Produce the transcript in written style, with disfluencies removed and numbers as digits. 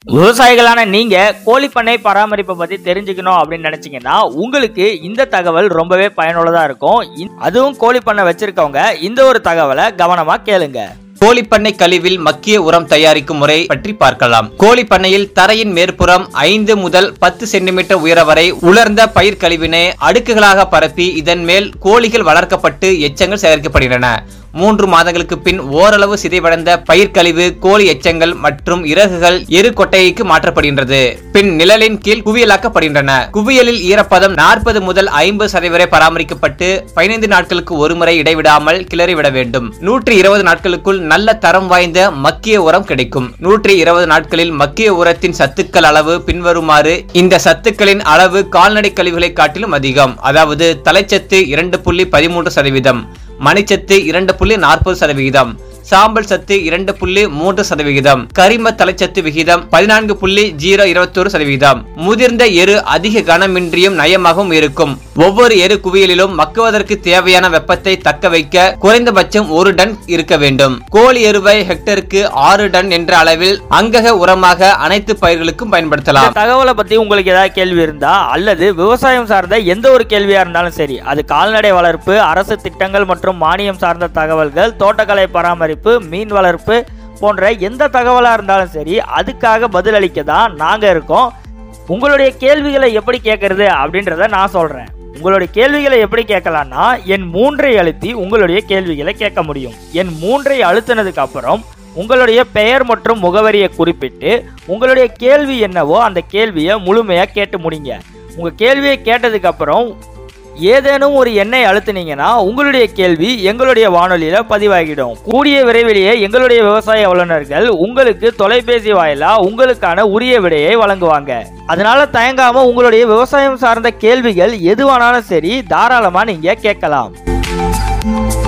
விவசாயிகளான நீங்க கோழி பண்ணை பராமரிப்பை பத்தி தெரிஞ்சுக்கணும் அப்படின்னு நினைச்சீங்கன்னா உங்களுக்கு இந்த தகவல் ரொம்பவே பயனுள்ளதா இருக்கும். அதுவும் கோழி பண்ணை வச்சிருக்கவங்க இந்த ஒரு தகவலை கவனமா கேளுங்க. கோழிப்பண்ணை கழிவில் மக்கிய உரம் தயாரிக்கும் முறை பற்றி பார்க்கலாம். கோழிப்பண்ணையில் தரையின் மேற்புறம் 5 முதல் 10 சென்டிமீட்டர் உயர வரை உலர்ந்த பயிர் கழிவினை அடுக்குகளாக பரப்பி இதன் மேல் கோழிகள் வளர்க்கப்பட்டு எச்சங்கள் சேகரிக்கப்படுகின்றன. 3 மாதங்களுக்கு பின் ஓரளவு சிதைவடைந்த பயிர் கழிவு கோழி எச்சங்கள் மற்றும் இறகுகள் எரு கொட்டைக்கு மாற்றப்படுகின்றது. பின் நிழலின் கீழ் குவியலாக்கப்படுகின்றன. குவியலில் ஈரப்பதம் 40 முதல் 50% வரை பராமரிக்கப்பட்டு 15 நாட்களுக்கு ஒருமுறை இடைவிடாமல் கிளறிவிட வேண்டும். 120 நாட்களுக்குள் நல்ல தரம் வாய்ந்த மக்கிய உரம் கிடைக்கும். 120 நாட்களில் மக்கிய உரத்தின் சத்துக்கள் அளவு பின்வருமாறு. இந்த சத்துக்களின் அளவு கால்நடை கழிவுகளை காட்டிலும் அதிகம். அதாவது தலைச்சத்து 2.13%, மணிச்சத்து 2.40%, சாம்பல் சத்து 2.3%, கரிம தலைச்சத்து விகிதம் 14.021%. முதிர்ந்த எரு அதிக கனமின்றியும் நயமாகவும் இருக்கும். ஒவ்வொரு எரு குவியலிலும் மக்குவதற்கு தேவையான வெப்பத்தை தக்க வைக்க குறைந்தபட்சம் 1 டன் இருக்க வேண்டும். கோழி எருவை ஹெக்டருக்கு 6 டன் என்ற அளவில் அங்கக உரமாக அனைத்து பயிர்களுக்கும் பயன்படுத்தலாம். தகவலை பத்தி உங்களுக்கு ஏதாவது கேள்வி இருந்தா அல்லது விவசாயம் சார்ந்த எந்த ஒரு கேள்வியா இருந்தாலும் சரி, அது கால்நடை வளர்ப்பு, அரசு திட்டங்கள் மற்றும் மானியம் சார்ந்த தகவல்கள், தோட்டக்கலை பராமரிப்பு, மீன் வளர்ப்பு போன்ற எந்த தகவலா இருந்தாலும் சரி, அதுக்காக பதிலளிக்க தான் நாங்க இருக்கோம். உங்களுடைய கேள்விகளை எப்படி கேட்கறது அப்படின்றத நான் சொல்றேன். உங்களுடைய கேள்விகளை எப்படி கேட்கலாம்னா, எண் 3 அழுத்தி உங்களுடைய கேள்விகளை கேட்க முடியும். எண் 3 அழுத்தினதுக்கு அப்புறம் உங்களுடைய பெயர் மற்றும் முகவரியை குறிப்பிட்டு உங்களுடைய கேள்வி என்னவோ அந்த கேள்வியை முழுமையா கேட்டு முடிங்க. உங்க கேள்வியை கேட்டதுக்கு அப்புறம் ஏதேனும் ஒரு எண்ணை அழுத்தினீங்கன்னா உங்களுடைய கேள்வி எங்களுடைய வானொலியில பதிவாகிடும். கூடிய விரைவிலேயே எங்களுடைய விவசாய வல்லுநர்கள் உங்களுக்கு தொலைபேசி வாயிலா உங்களுக்கான உரிய விடையை வழங்குவாங்க. அதனால தயங்காம உங்களுடைய விவசாயம் சார்ந்த கேள்விகள் எதுவானாலும் சரி தாராளமா நீங்க கேட்கலாம்.